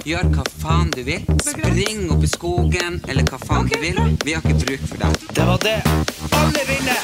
Gjør hva faen du vil. Spring opp I skogen, eller hva faen du vil. Vi har ikke bruk for deg. Det var det alle ville!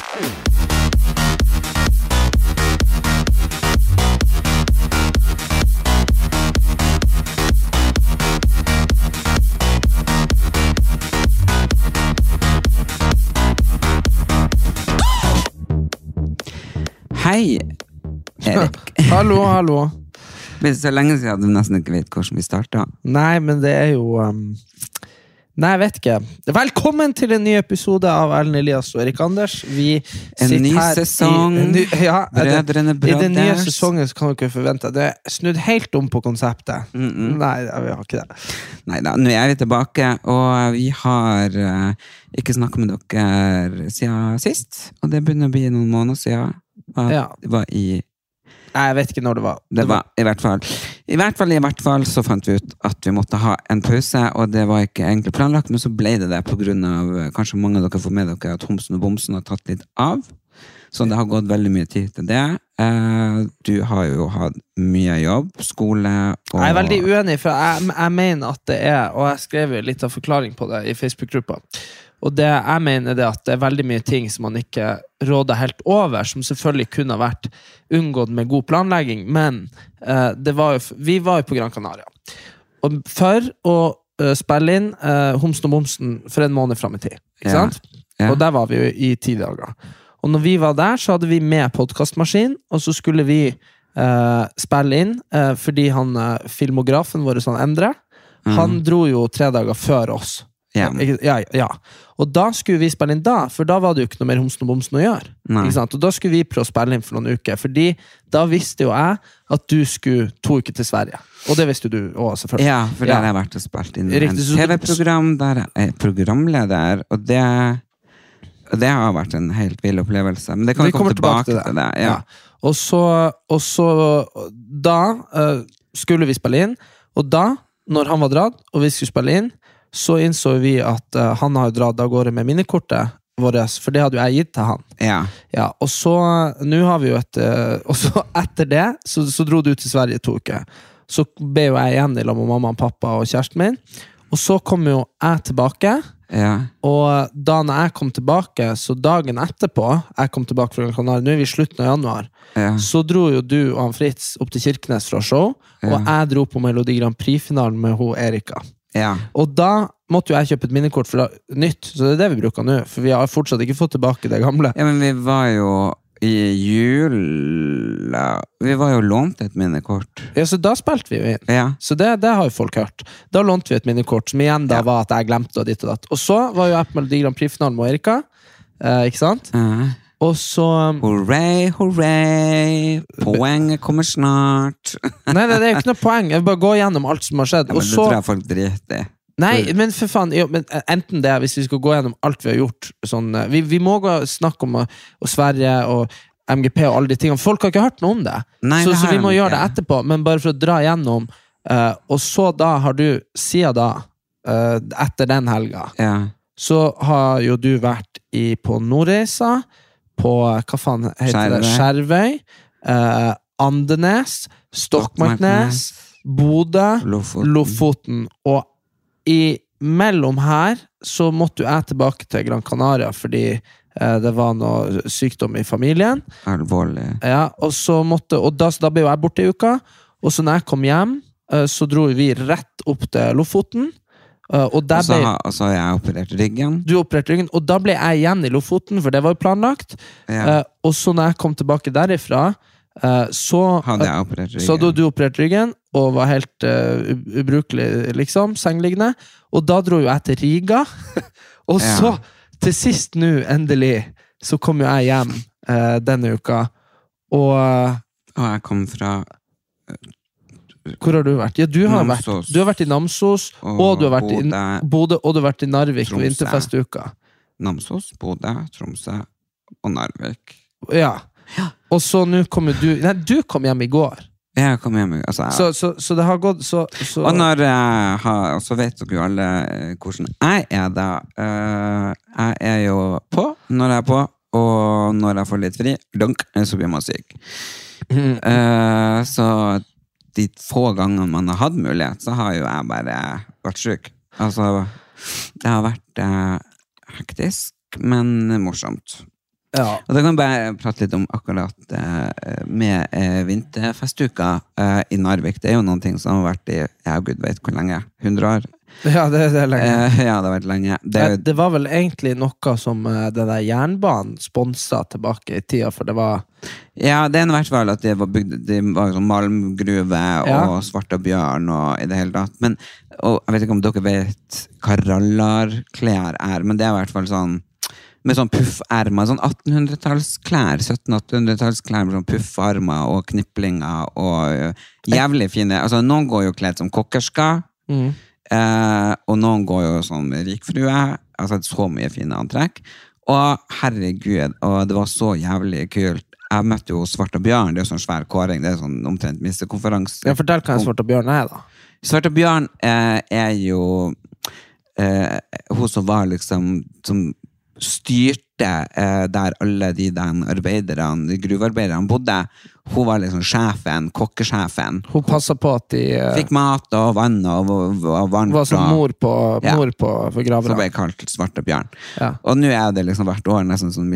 Hei, Erik. Hallo. Det er så lenge siden du nesten ikke vet hvordan vi startet. Nei, men det jo Nei, jeg vet ikke. Velkommen til en ny episode av Ellen Elias og Erik Anders. Vi En ny sesong. Brødrene I den nye Brothers. sesongen så kan du ikke forvente. Det snudd helt om på konseptet. Nei, vi har ikke det. Neida, nå vi tilbake, og vi har ikke snakket med dere siden sist, og det begynner å bli noen måneder siden. Ja. Det var Nei, jeg vet ikke når det var. Det var I hvert fall så fant vi ut at vi måtte ha en pause, og det var ikke egentlig planlagt, men så ble det på grunn av, kanskje mange av dere får med dere, at Homsen og Bomsen har tatt litt av, så det har gått veldig mye tid til det. Du har jo hatt mye jobb, skole og... Jeg veldig uenig, for jeg mener at det og jeg skrev jo litt av forklaring på det I Facebook-gruppa, og det jeg mener det at det veldig mye ting som man ikke råder helt over, som selvfølgelig kunne ha vært unngått med god planlegging, men vi var jo på Gran Canaria. Og for å spille inn Homsen og Bomsen for en måned frem I tid, ikke sant? Ja. Og der var vi jo I 10 dager. Og når vi var der, så hadde vi med podcastmaskin, og så skulle vi spille inn, fordi filmografen vår, Endre, han dro jo 3 dager før oss. Ja. Og da skulle vi spille inn for da var det jo ikke noe mer Homsen og Bomsen å gjøre. Ikke sant? Og da skulle vi prøve å spille inn for noen uker, fordi da visste jo jeg at du skulle 2 uker til Sverige. Og det visste du også, selvfølgelig. Ja, for der har jeg vært og spilt inn en TV-program, der jeg programleder, og det har vært en helt vild opplevelse. Men det kan vi komme tilbake til det. Ja. Og så da skulle vi spille inn, og da, når han var dratt, og vi skulle spille inn, så innså vi at han har dratt av gårde med minnekortet vårt, for det hadde jo jeg gitt til han. Ja, og så, nå har vi jo og så etter det, så dro du til Sverige 2 uker. Så ble jo jeg igjen I lag med mamma og pappa og kjæresten min, og så kom jo jeg tilbake, og da når jeg kom tilbake, så dagen etterpå, jeg kom tilbake fra Gran Canaria, nå vi I slutten av januar, så dro jo du og han Fritz opp til Kirkenes fra show, og jeg dro på Melodi Grand Prix-finalen med hun Erika. Ja. Og da måtte jo jeg kjøpe et minnekort for nytt, så det det vi bruker nå, for vi har fortsatt ikke fått tilbake det gamle. Ja, men vi var jo I vi var jo lånt et minnekort. Ja, så da spilte vi jo inn. Ja. Så det har jo folk hørt. Da lånte vi et minnekort, som igjen da var at jeg glemte og ditt og datt. Og så var jo jeg på Melodi Grand Prix-finalen med Erika, ikke sant? Og så... Hurray! Poenget kommer snart. Nei, det jo ikke noe poeng. Jeg vil bare gå gjennom alt som har skjedd. Ja, men det tror jeg folk driter I. Nei, men for faen, men enten det, hvis vi skal gå gjennom alt vi har gjort, sånn, vi må snakke om Sverige og MGP og alle de tingene. Folk har ikke hørt noe om det. Nei, så vi må gjøre det etterpå, men bare for å dra gjennom, og så da har du, siden da, etter den helga, så har jo du vært på Nordreisa, på, hva faen heter det? Skjervøy, Andenes, Stokmarknes, Bodø, Lofoten, og mellom her så måtte jeg tilbake til Gran Canaria, fordi det var noe sykdom I familien. Alvorlig. Ja, og da ble jeg borte I uka, og så når jeg kom hjem, så dro vi rett opp til Lofoten, og så har jeg operert ryggen. Du opererte ryggen, og da ble jeg igjen I Lofoten, for det var jo planlagt. Og så når jeg kom tilbake derifra, så hadde jeg operert ryggen. Så hadde du operert ryggen, og var helt ubrukelig, liksom, sengliggende. Og da dro jo jeg til Riga, og så, til sist nå, endelig, så kom jo jeg hjem denne uka, og jeg kom fra... Hvor har du vært? Ja, du har vært I Namsos, og du har vært I Bodø, og du har vært I Narvik på vinterfestuka. Namsos, Bodø, Tromsø og Narvik. Ja. Og så nå kommer du... Nei, du kom hjem I går. Jeg kom hjem, altså. Så det har gått så... Og når jeg har... Så vet dere jo alle hvordan jeg da. Jeg jo på når jeg på, og når jeg får litt fri, så blir man syk. Så de få gangene man har hatt mulighet, så har jo jeg bare vært syk. Altså, det har vært hektisk, men morsomt. Ja. Og da kan jeg bare prate litt om akkurat med vinterfestuka i Narvik. Det er jo noen ting som har vært i, jeg gud vet hvor lenge, 100 år. Ja, det er lenge. Ja, det har vært lenge. Det var vel egentlig noe som den der jernbanen sponset tilbake i tida, for det var... Ja, det er i hvert fall at det var bygd, det var jo sånn malmgruve og svarte bjørn og i det hele tatt. Men, og jeg vet ikke om dere vet hva rallarklær er, men det er i hvert fall sånn med sånn puffermer, sånn 1800-tallsklær, 1700-1800-tallsklær med sånn puffermer og kniplinger og jævlig fine. Altså, noen går jo kledd som kokkersker, og noen går jo som rikfrue, altså så mye fine antrekk. Og herregud, og det var så jævlig kult. Jeg møtte jo Svarte Bjørn, det er jo sånn svær kåring, det er sånn omtrent missekonferanse. Ja, fortell hva en Svarte Bjørn er da. Svarte Bjørn er jo hun som var liksom, som styrte der alle de arbeiderne, de gruvearbeiderne bodde. Hun var liksom sjefen, kokkesjefen. Hun passet på at de... fikk mat og vann og varmt. Var som mor på graverne. Så ble jeg kalt Svarte Bjørn. Ja. Og nå er det liksom hvert år nesten sånn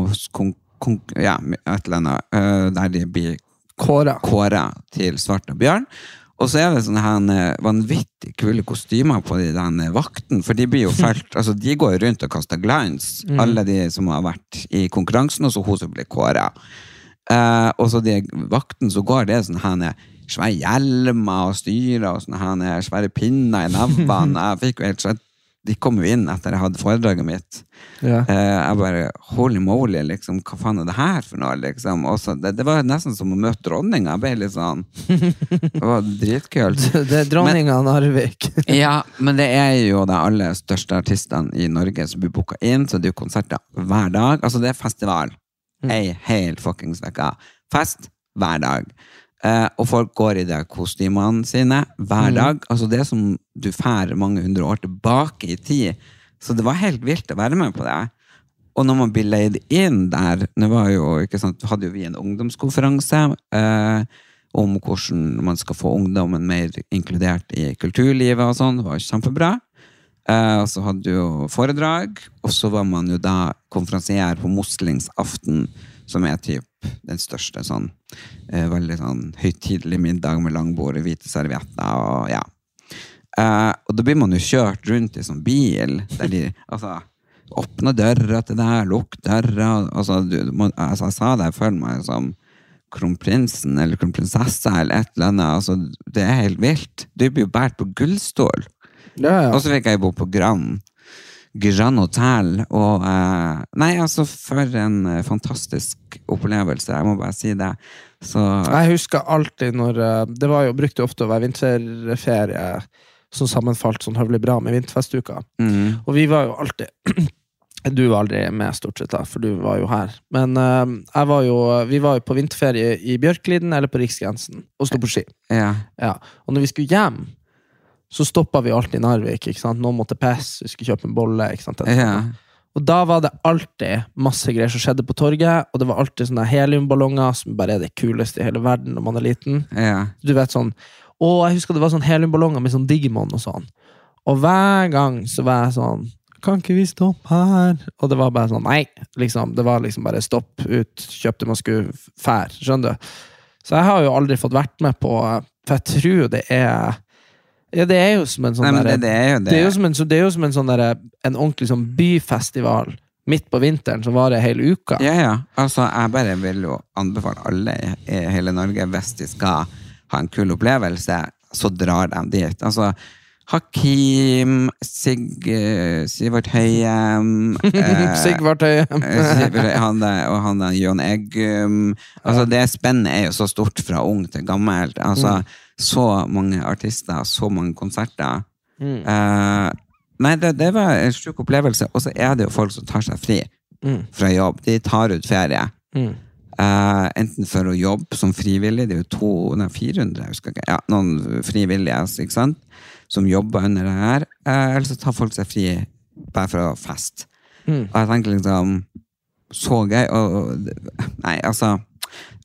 ja, et eller annet, der de blir kåret til Svarte Bjørn. Og så er det sånne her vanvittig kule kostymer på de der vakten, for de blir jo felt, altså de går rundt og kaster glans, alle de som har vært i konkurransen, og så hun som blir kåret. Og så de vakten så går det sånne her svære hjelmer og styrer og sånne her svære pinner i nevene. Jeg fikk jo helt slett, de kom jo inn etter jeg hadde foredraget mitt. Ja. Jeg bare, holy moly, liksom, hva faen er det her for noe, liksom? Og så, det var nesten som å møte dronninga, jeg ble litt sånn, det var dritkult. Det er dronninga av Narvik. Ja, men det er jo de aller største artistene i Norge som blir boket inn, så det er jo konserter hver dag, altså det er festival. Ei helt fuckings vekka. Fest hver dag. Og folk går i de kostymene sine hver dag. Altså det som du fær mange 100 år tilbake i tid. Så det var helt vilt å være med på det. Og når man blir leid inn der, det var jo, ikke sant, hadde jo vi en ungdomskonferanse om hvordan man skal få ungdommen mer inkludert i kulturlivet og sånn. Det var kjempebra. Og så hadde du jo foredrag, og så var man jo da konferansier på Moslingsaften, som er typ den største sånn, veldig sånn høytidelig middag med langbord, hvite servietter og ja. Og da blir man jo kjørt rundt i sånn bil, der de, altså, åpner dører til deg, lukk dører, altså, altså jeg sa det, jeg føler meg som kronprinsen eller kronprinsessa eller et eller annet, altså, det er helt vilt. Du blir jo bært på gullstol. Ja. Og så fikk jeg bo på Grand Hotel og nei, altså for en fantastisk opplevelse, jeg må bare si det. Så jeg husker alltid når det var jo brukt ofte å være vinterferie som sammenfalt sånn høvelig bra med vinterfestuka. Og vi var jo alltid du var aldri med stort sett da, for du var jo her. Men vi var jo på vinterferie i Bjørkliden eller på Riksgrensen og stod på ski. Ja. Og når vi skulle hjem så stoppet vi alltid i Narvik, ikke sant? Noen måtte pesse, vi skulle kjøpe en bolle, ikke sant? Og da var det alltid masse greier som skjedde på torget, og det var alltid sånne heliumballonger som bare er det kuleste i hele verden når man er liten. Du vet sånn, jeg husker det var sånn heliumballonger med sånn Digimon og sånn. Og hver gang så var jeg sånn, kan ikke vi stoppe her? Og det var bare sånn, nei, liksom, det var liksom bare stopp ut, kjøpte man skulle fær, skjønner du? Så jeg har jo aldri fått vært med på, for jeg tror det er ja, det er jo som en sånn det er jo som en sånn der, en ordentlig sånn byfestival midt på vinteren som varer hele uka. Ja, altså jeg bare vil jo anbefale alle i hele Norge, hvis de skal ha en kul opplevelse, så drar de dit. Altså Hakim, Sivert Høyem Sigvart Høyem og han Jon Eggum. Altså det spennet er jo så stort fra ung til gammelt. Altså så mange artister, så mange konserter. Nei, det var en sjuk opplevelse. Og så er det jo folk som tar seg fri fra jobb. De tar ut ferie. Enten for å jobbe som frivillig, det er jo 400, jeg husker ikke. Ja, noen frivillige, ikke sant? Som jobber under det her. Eller så tar folk seg fri bare for å fest. Og jeg tenker liksom, så gøy. Nei, altså,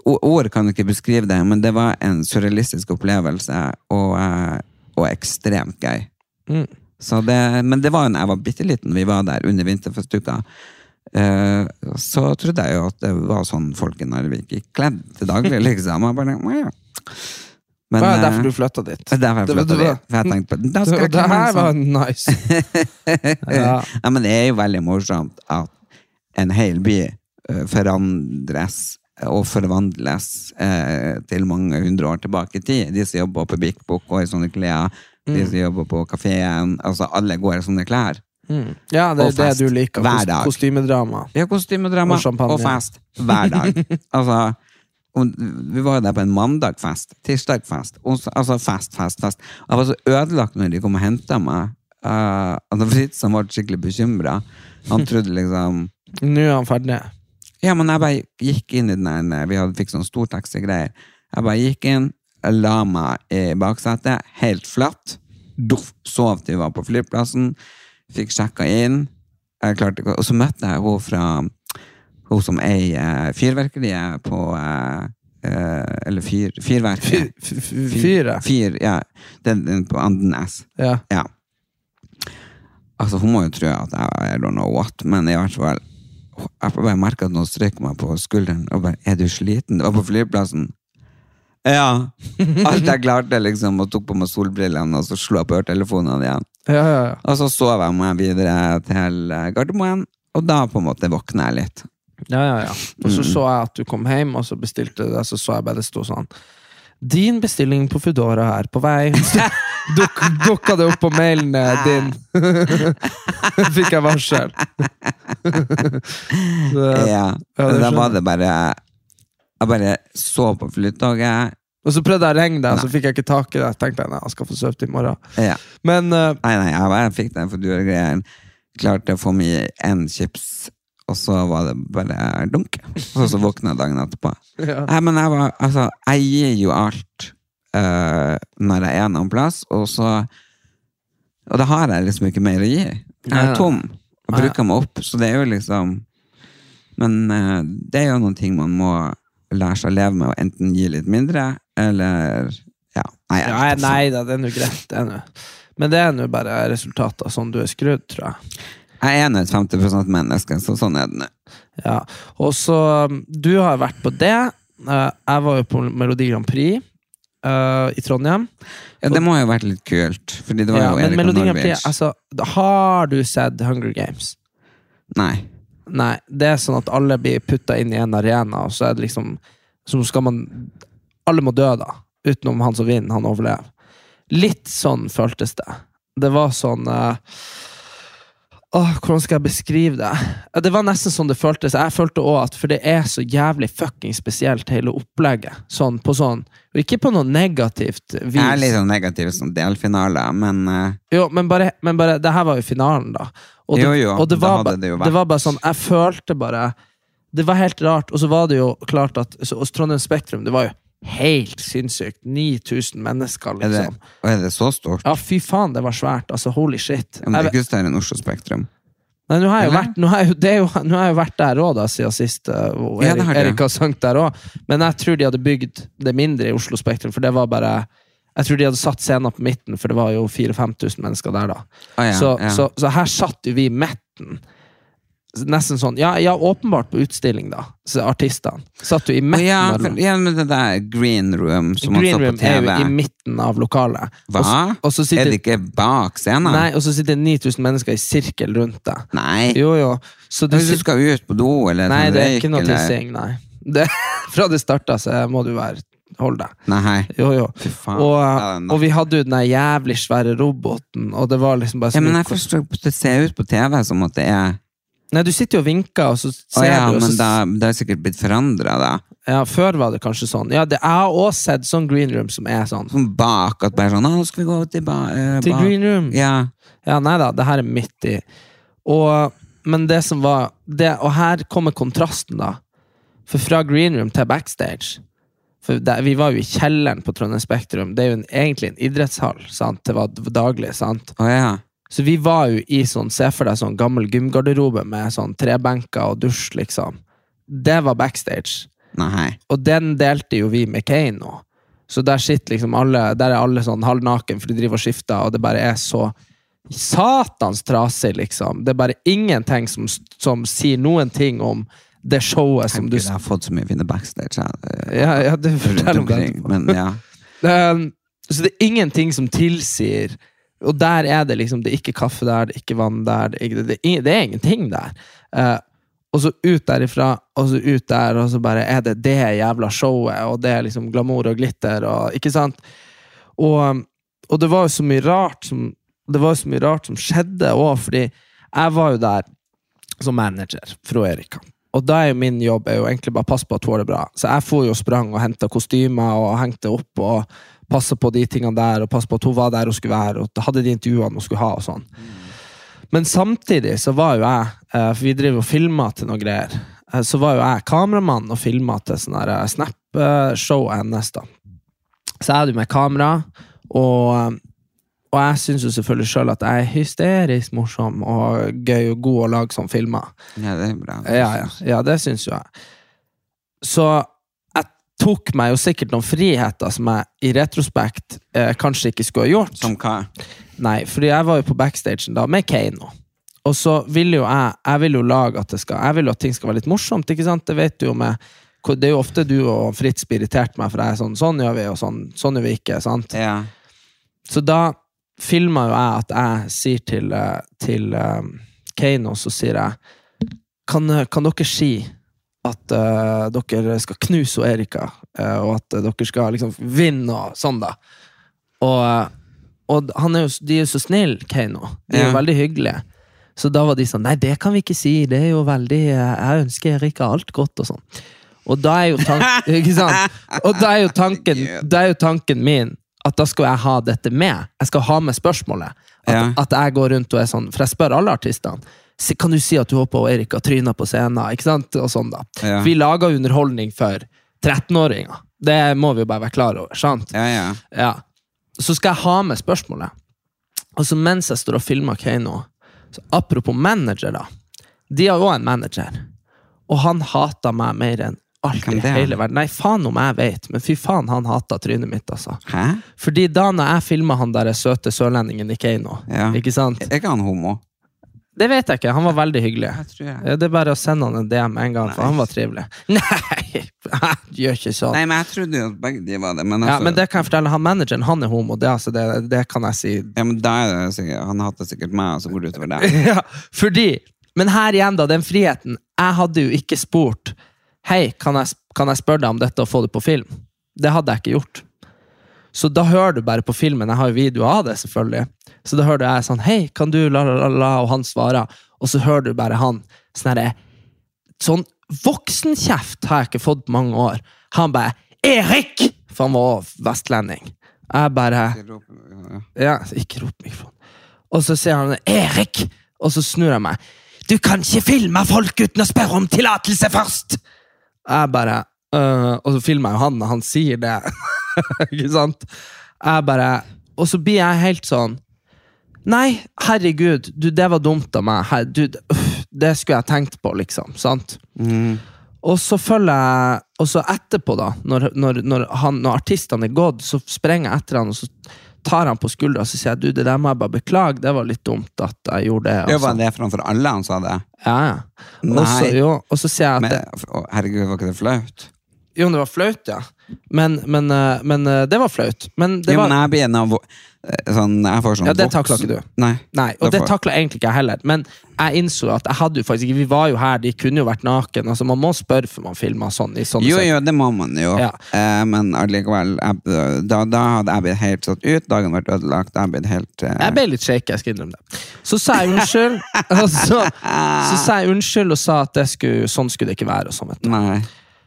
ord kan ikke beskrive det, men det var en surrealistisk opplevelse, og ekstremt gøy. Så men det var jo når jeg var bitteliten, vi var der under vinterfestuka, så trodde jeg jo at det var sånn folk i Narvik gikk kledd til daglig, liksom. Jeg bare, men, det var derfor du flyttet dit. Det derfor jeg flyttet dit. For jeg tenkte på, det her var nice. Ja, men det er jo veldig morsomt at en hel by forandres og forvandles til mange 100 år tilbake i tid. De som jobber på Big Book og i sånne klær, de som jobber på kaféen, altså alle går i sånne klær. Ja, det er det du liker. Hver dag. Kostymedrama. Ja, kostymedrama og fest. Hver dag. Altså, vi var jo der på en mandagfest, tirsdagfest, altså fest. Jeg var så ødelagt når de kom og hentet meg. Fritz han var skikkelig bekymret. Han trodde liksom... Nå er han ferdig. Ja, men jeg bare gikk inn i den der, vi fikk sånn stor taxi-greier. Jeg bare gikk inn, la meg i baksetet, helt flatt, sov til vi var på flyplassen, fikk sjekket inn, og så møtte jeg hun som fyrverkeriet på eller fyrverket fyr, ja, den på Andenes ja. Altså hun må jo tro at I don't know what, men i hvert fall jeg bare merket at noen stryker meg på skulderen og bare, er du sliten? Det var på flyplassen. Ja, alt jeg klarte liksom, og tok på meg solbrillene og så slo jeg på telefonene igjen. Ja. Og så sov jeg meg videre til Gardermoen, og da på en måte våknet jeg litt. Ja. Og så jeg at du kom hjem, og så bestilte det, så jeg bare det stod sånn, din bestilling på Foodora er på vei. Dukket det opp på mailen din. Fikk jeg varsel. Ja, da var det bare, jeg bare så på flyttoget. Og så prøvde jeg å ringe deg, så fikk jeg ikke tak i det. Jeg tenkte, nei, jeg skal få søvn til i morgen. Ja. Men, nei, jeg fikk den for du greier. Klarte å få meg en chips, og så var det bare dunk. Og så våknet jeg dagen etterpå. Ja. Men jeg gir jo alt når jeg noen plass, og da har jeg liksom ikke mer å gi. Jeg tom, og bruker meg opp, så det er jo liksom, men det er jo noen ting man må lære seg å leve med, og enten gi litt mindre, eller, nei da, det er jo greit, det er jo. Men det er jo bare resultatet sånn du er skrudd, tror jeg. Jeg er et 50% menneske, så sånn er det nå. Ja, og så du har vært på det. Jeg var jo på Melodi Grand Prix i Trondheim. Ja, det må jo ha vært litt kult, fordi det var jo Erik og Melodi Grand Norwich. Prix, altså, har du sett Hunger Games? Nei, det er sånn at alle blir puttet inn i en arena, og så er det liksom, så skal man, alle må dø da, utenom han som vinner, han overlever. Litt sånn føltes det. Det var sånn... hvordan skal jeg beskrive det? Det var nesten sånn det føltes. Jeg følte også at, for det er så jævlig fucking spesielt hele opplegget. Sånn, og ikke på noe negativt vis. Jeg er litt sånn negativ som delfinale, men... Jo, men bare, det her var jo finalen da. Og det var bare sånn, jeg følte bare, det var helt rart, og så var det jo klart at, hos Trondheim Spektrum, det var jo helt sinnssykt, 9000 mennesker liksom. Er det så stort? Ja, fy faen, det var svært, altså holy shit. Men det er ikke større enn Oslo Spektrum. Nei, nå har jeg jo vært der også da, siden sist, og Erik har sangt der også, men jeg tror de hadde bygd det mindre i Oslo Spektrum, for det var bare, jeg tror de hadde satt scenen på midten, for det var jo 4-5 tusen mennesker der da. Så her satt jo vi i midten, nesten sånn, åpenbart på utstilling da, så artistene satt jo i midten. Men det der Green Room som Green man så på Room TV. er jo i midten av lokalet. Hva? Er det ikke bak scenen? Nei, og så sitter 9000 mennesker i sirkel rundt det. Nei. Jo. Så hvis du skal ut på do, eller... Nei, det er ikke noe tissing, nei. Fra det startet, så må du holde deg. Nei. Jo. Fy faen. Og vi hadde jo den jævlig svære roboten, og det var liksom bare... men jeg forstår det ser ut på TV som at det er... Nei, du sitter jo og vinker, og så ser du... men det er sikkert blitt forandret da. Ja, før var det kanskje sånn. Ja, jeg har også sett sånn Green Room som er sånn. Som bak, at bare sånn, nå skal vi gå til til Green Room? Ja, neida, det her er midt i. Men det som var... og her kommer kontrasten da. For fra Green Room til backstage, for vi var jo i kjelleren på Trondheim Spektrum, det er jo egentlig en idrettshall, sant? Det var daglig, sant? Så vi var jo i sånn, se for deg sånn gammel gymgarderobe med sånn trebenker og dusj, liksom. Det var backstage. Nei. Og den delte jo vi med Kano. Så der sitter liksom alle, der alle sånn halvnaken, for de driver og skifter, og det bare så satans trasig, liksom. Det bare ingenting som sier noen ting om det showet som du... Jeg har fått så mye fine backstage. Ja, du forteller om det. Men ja. Så det ingenting som tilsier, og der det liksom, det ikke kaffe der, det ikke vann der, det ingenting der. Og så ut derifra, og så ut der, og så bare det jævla showet, og det liksom glamour og glitter, og, ikke sant? Og det var jo så mye rart som skjedde også, fordi jeg var jo der som manager fra Erika. Og da jo min jobb jo egentlig bare passe på at hun har det bra. Så jeg får jo sprang og hentet kostymer og hengte opp og passe på de tingene der, og passe på at hun var der hun skulle være, og hadde de intervjuene hun skulle ha og sånn. Men samtidig så var jo jeg, for vi driver og filmet til noen greier, så var jo jeg kameramann og filmet til sånne Snap-show hennes da. Så jeg hadde jo med kamera, og jeg synes jo selvfølgelig selv at jeg hysterisk morsom og gøy og god å lage sånne filmer. Ja, det bra. Ja, det synes jo jeg. Så jeg tok meg jo sikkert noen friheter som jeg i retrospekt kanskje ikke skulle ha gjort. Som hva? Nei, fordi jeg var jo på backstagen da med Kano. Og så vil jo jeg vil jo lage at jeg vil jo at ting skal være litt morsomt, ikke sant? Det vet du jo med, det jo ofte du og Fritz irritert meg, for jeg sånn gjør vi, og sånn gjør vi ikke, sant? Ja. Så da filmer jo jeg at jeg sier til Kano, så sier jeg kan dere si at dere skal knuse Erika og at dere skal liksom vinne og sånn da og de jo så snill Kano, de jo veldig hyggelige, så da var de sånn, nei det kan vi ikke si, det jo veldig, jeg ønsker Erika alt godt og sånn, og da jo tanken ikke sant? Og da jo tanken min at da skal jeg ha dette med. Jeg skal ha med spørsmålet. At jeg går rundt og sånn, for jeg spør alle artistene, kan du si at du håper Erika tryner på scenen, ikke sant? Og sånn da. Ja. Vi lager underholdning for 13-åringer. Det må vi jo bare være klar over, sant? Ja. Så skal jeg ha med spørsmålet. Og så mens jeg står og filmer Kano, så apropos manager da, de har jo en manager, og han hater meg mer enn alt i hele verden. Nei, faen om jeg vet, men fy faen han hater trynet mitt, altså. Hæ? Fordi da når jeg filmet han der søte sørlendingen i Kano, ikke sant? Ikke han homo? Det vet jeg ikke, han var veldig hyggelig. Jeg det bare å sende han en DM en gang, for han var trivelig. Nei, jeg gjør ikke sånn. Nei, men jeg trodde jo at begge de var det. Men, ja, men det kan jeg fortelle, han manageren, han homo, det, altså, det kan jeg si. Ja, men da det sikkert, han hater sikkert meg, og så går det utover det. Ja, fordi, men her igjen da, den friheten, jeg hadde jo ikke spurt, hei, kan jeg spørre deg om dette og få det på film? Det hadde jeg ikke gjort. Så da hører du bare på filmen, jeg har jo video av det selvfølgelig, så da hører du jeg sånn, hei, kan du la, og han svarer, og så hører du bare han, sånn voksenkjeft har jeg ikke fått på mange år. Han bare, Erik! For han var vestlending. Jeg bare, ja, ikke rop mikrofon. Og så sier han, Erik! Og så snur jeg meg, du kan ikke filme folk uten å spørre om tillatelse først! Jeg bare, og så filmer jeg jo han når han sier det, ikke sant? Jeg bare, og så blir jeg helt sånn, nei, herregud, du, det var dumt av meg, det skulle jeg tenkt på, liksom, sant? Og så følger jeg, og så etterpå da, når artistene gått, så sprenger jeg etter han, og så tar han på skuldra, og så sier jeg, du, det der må jeg bare beklage, det var litt dumt at jeg gjorde det. Ja, var det framfor alle han sa det? Ja. Nei. Og så sier jeg at men, herregud, var ikke det flaut? Jo, det var flaut, ja. Men det var flaut. Men det var... men jeg blir en av sånn, jeg får sånn ja, det takler ikke du. Nei, og det takler egentlig ikke jeg heller. Men jeg innså at jeg hadde jo faktisk ikke, vi var jo her, de kunne jo vært naken, altså man må spørre for man filmer sånn i sånne jo, det må man jo. Ja. Men allikevel, da hadde jeg blitt helt satt ut, dagen vært ødelagt, jeg ble helt... Jeg ble litt shaky, jeg skal innrømme det. Så sa jeg unnskyld, og så sa jeg unnskyld og sa at sånn skulle det ikke være, og sånn, vet du. Nei.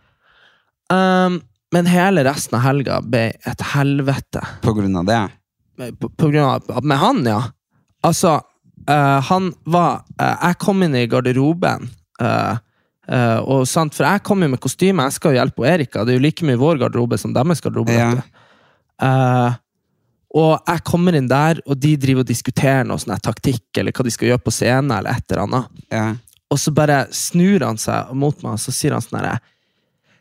Men hele resten av helga ble et helvete. På grunn av det? På grunn av, med han, ja. Altså, han var, jeg kom inn i garderoben, og sant, for jeg kom jo med kostyme, jeg skal jo hjelpe Erika, det er jo like mye vår garderobe som deres garderobe. Ja. Og jeg kommer inn der, og de driver og diskuterer noe sånn taktikk, eller hva de skal gjøre på scenen, eller et eller annet. Ja. Og så bare snur han seg mot meg, og så sier han sånn her,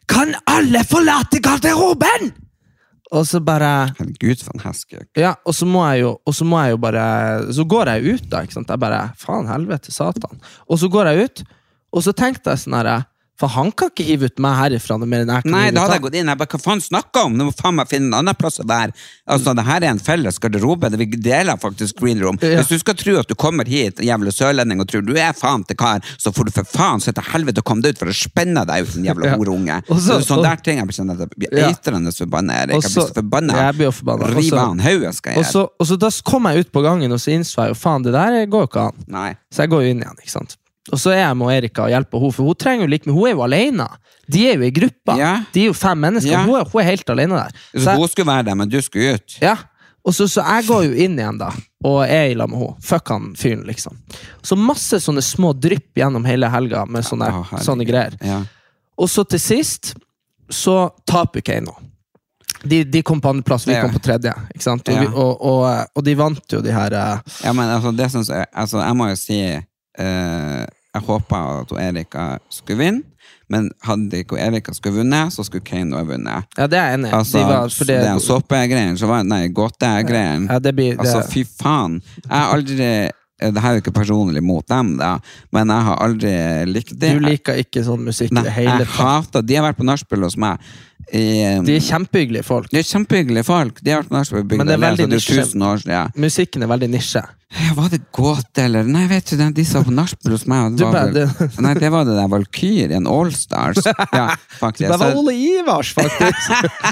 kan alle forlate garderoben? Og så bare Herregud, for en heskøk. ja, og så må jeg jo bare så går jeg ut da, ikke sant? Jeg bare, faen helvete satan, og så går jeg ut og så tenkte jeg sånn her for han kan ikke hive ut meg herifra noe mer enn jeg kan Nei, hive da ut hadde jeg han. gått inn. Jeg bare, hva faen snakker om? Nå må faen meg finne en annen plass å være. Altså, det her en felles garderobe. Vi deler faktisk green room. Ja. Hvis du skal tro at du kommer hit, jævla sørlending, og tror du faen til kar, så får du for faen så til helvete å komme deg ut for å spenne deg ut, en jævla Ja. horunge. Og så- Sånn der ting jeg blir at jeg blir Ja. eitrende forbannet, Erik. Og Jeg blir så- så forbannet. Jeg blir jo forbannet. Og Rive så- han hodet skal jeg gjøre. Og så da kom jeg ut på gangen og så innså jeg jo, faen det der går jo ikke an. Nei. Så jeg går jo inn igjen, ikke sant? Og så er jeg med Erika og hjelper henne, for hun trenger jo like mye, hun er jo alene. De er jo i gruppa. Ja. De er jo 5 mennesker, Ja. hun er helt alene der. Så Så hun skulle være der, men du skulle ut. ja, og så jeg går jo inn igjen da, og er i lag med henne. Fuck han fyren, liksom. Så masse sånne små drypp gjennom hele helga med sånne, Å, herregud. sånne greier. Ja. Og så til sist, så taper Kano. De kom på andreplass, vi Ja. kom på tredje, ikke sant? Og, Ja. og de vant jo de her... Ja, men altså, det synes jeg, altså, jeg må jo si jeg håper at Erika skulle vinne, men hadde ikke Erika skulle vunnet, så skulle Kane ha vunnet. Ja, det er jeg enig i. Altså, De var- for det er såpegreier, så var nei, gåtegreier. Ja, det blir... Altså, fy faen. Jeg har aldri, det her er jo ikke personlig mot dem da, men jeg har aldri likt det. Du liker ikke sånn musikk Nei, i det hele jeg tatt. hater, de har vært på nachspiel hos meg. De er kjempehyggelige folk. Det er kjempehyggelige folk. De har vært på nachspiel i Men det er Bygda, veldig så det er nisje. 1000 år siden. Musikken er veldig nisje. Ja, var det gåte, eller? Nei, vet du, de som var på nachspiel hos meg, Du det var bare- vel, nei, det var det der Valkyrien All-Stars. Ja, faktisk. Det var Så- Ole Ivars, faktisk.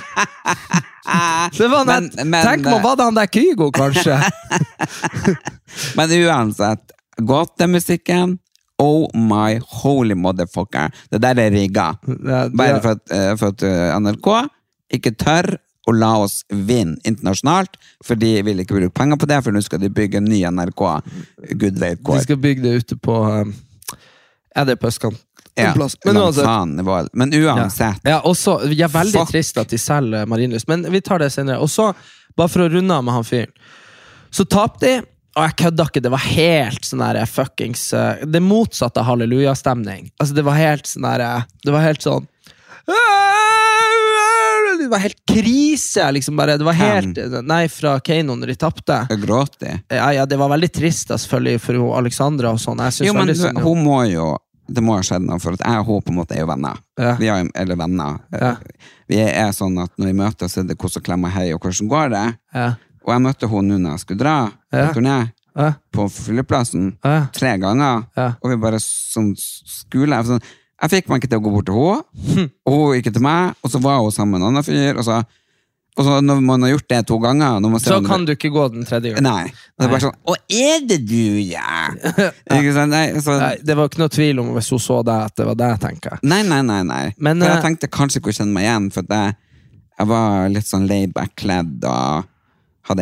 Det var Men- men- tenk meg, var det han der Kygo, kanskje? Men uansett, gåtemusikken, oh my holy motherfucker. Det der er rigga. Bare for at NRK ikke tør å la oss vinne internasjonalt, for de vil ikke bruke penger på det, for nå skal de bygge en ny NRK. Gud vet De hvor. skal bygge det ute på er det på Østkant? Ja, En plass. Men langt uansett. faen, det var- men uansett. Ja, også, veldig Fuck. trist at de selger Marienlyst, men vi tar det senere. Og så, bare for å runde av med han fyren, så tapte de, og jeg kødda ikke, det var helt sånn der fuckings det motsatte av halleluja-stemning. Altså, det var helt sånn der, det var helt sånn det var helt krise, liksom bare. Det var helt, nei, fra Kano når de tapte. Jeg gråter. Ja, det var veldig trist, da, selvfølgelig, for hun Alexandra og sånn. Jeg synes Jo, men veldig synd, hun må jo, det må ha skjedd noe, for at jeg og hun på en måte er jo venner. Ja. Vi er, eller venner. Ja. Vi er sånn at når vi møtes, så er det hvordan klemmer hei, og hvordan går det? Ja, Og jeg møtte hun nå når jeg skulle dra på Ja. turné ja, på flyplassen ja, 3 ganger, ja. og vi bare sånn skule. Sånn, jeg fikk meg ikke til å gå bort til henne, og hun ikke til meg, og så var hun sammen med en annen fyr, og så når man har gjort det 2 ganger, når man ser Så om det- kan du ikke gå den tredje gangen. Nei. Det er bare sånn, å, er det du, ja? Ikke sant? Nei, så, Nei, det var ikke noe tvil om hvis hun så det, at det var det, tenker jeg. nei. Men, For jeg tenkte kanskje ikke å kjenne meg igjen, for at jeg var litt sånn laid-back-kledd, og hadde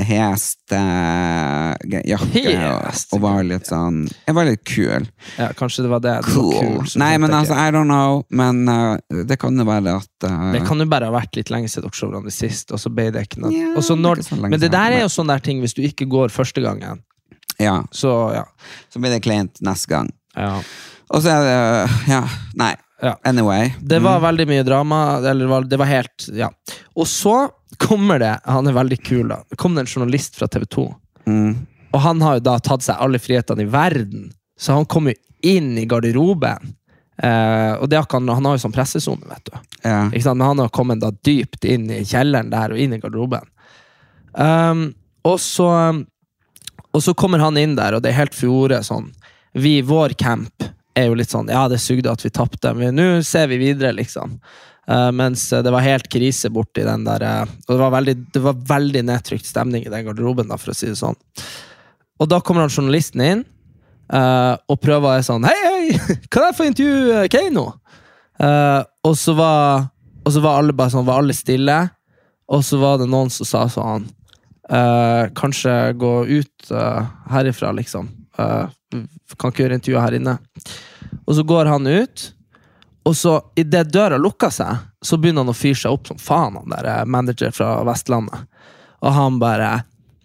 jakke, og var litt sånn, jeg var litt kul. Ja, kanskje det var det. Det var Cool. kul, så Nei, vet men jeg altså, ikke. I don't know, men det kan jo være at Det kan jo bare ha vært litt lenge siden dere så hverandre sist, og så ble det ikke noe. Ja, Og så når, ikke så lenge men det siden, der er men- jo sånne der ting, hvis du ikke går første gangen, ja, så ja. så blir det kleint neste gang. Ja. Og så er det, ja, nei, Ja. anyway. Det var veldig mye drama, eller det var helt, ja. Og så kommer det, han er veldig kul da, det kom det en journalist fra TV 2, og han har jo da tatt seg alle frihetene i verden, så han kom jo inn i garderoben, og det har ikke han har jo sånn pressesone, vet du. Ja. Ikke sant? Men han har kommet da dypt inn i kjelleren der, og inn i garderoben. Og så kommer han inn der, og det er helt fjorde sånn, vår camp er jo litt sånn, ja, det sugde at vi tappte, men nå ser vi videre, liksom. Mens det var helt krise borti den der, og det var veldig nedtrykt stemning i den garderoben, da, for å si det sånn. Og da kommer han journalisten inn, og prøver å være sånn, hei, kan jeg få intervjue Kano? Og så var alle bare sånn, var alle stille, og så var det noen som sa sånn, kanskje gå ut herifra, liksom. Kan ikke gjøre intervjuet her inne. Og så går han ut, og så i det døra lukka seg, så begynner han å fyre seg opp som faen, han der manager fra Vestlandet. Og han bare,